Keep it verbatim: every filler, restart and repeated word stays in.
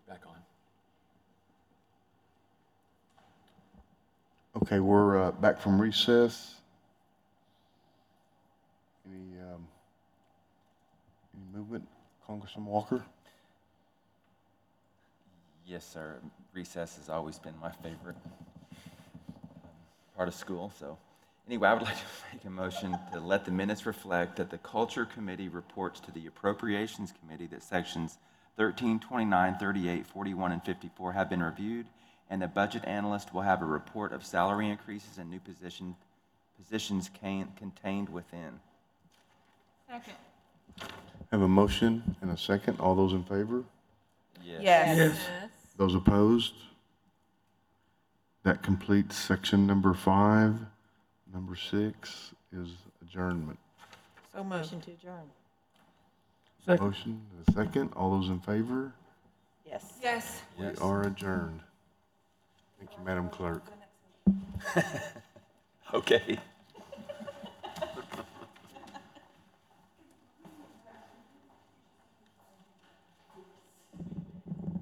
back on. Okay, we're uh, back from recess. Any, um, any movement, Congressman Walker? Yes, sir. Recess has always been my favorite um, part of school. So anyway, I would like to make a motion to let the minutes reflect that the Culture Committee reports to the Appropriations Committee that sections thirteen, twenty-nine, thirty-eight, forty-one, and fifty-four have been reviewed, and the budget analyst will have a report of salary increases and new position, positions can, contained within. Second. Have a motion and a second. All those in favor? Yes. Yes. Yes. Those opposed? That completes section number five. Number six is adjournment. So moved. Motion to adjourn. Second. Motion and a second. All those in favor? Yes. Yes. We Yes. are adjourned. Thank you, Madam Clerk. Okay.